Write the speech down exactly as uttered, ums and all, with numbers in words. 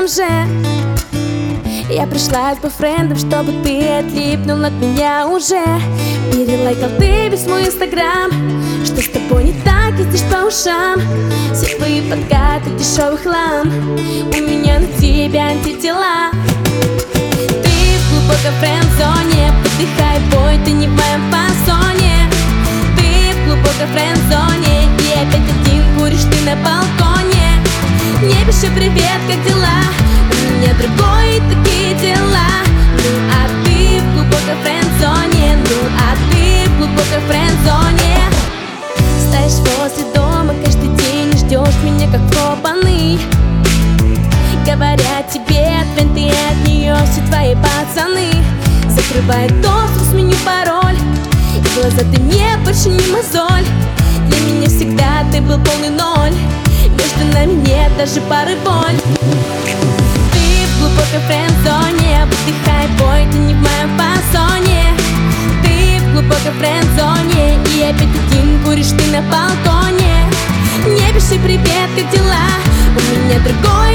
же. Я пришла с бойфрендом, чтобы ты отлипнул от меня уже. Перелайкал ты весь мой инстаграм. Что с тобой не так, ездишь по ушам. Все твои подкаты, дешевый хлам. У меня на тебя антитела. Ты в глубокой френд-зоне. Подыхай, бой, ты не в моем фасоне. Ты в глубокой френд-зоне. И опять один куришь ты на балконе. Не пиши привет, как дела? У меня другой, такие дела. Ну а ты в глубокой френд-зоне. Ну а ты в глубокой френд-зоне. Стоишь возле дома каждый день и ждешь меня как вкопанный. Говорят тебе ответ, ты от нее все твои пацаны. Закрывай доступ, сменю пароль. И глаза ты мне больше не мозоль. Для меня всегда ты был полный ноль. Между нами нет даже пары боль. Ты в глубокой френд-зоне. Выдыхай, бой, ты не в моем фасоне. Ты в глубокой френд-зоне. И опять один куришь ты на балконе. Не пиши привет, как дела? У меня другой,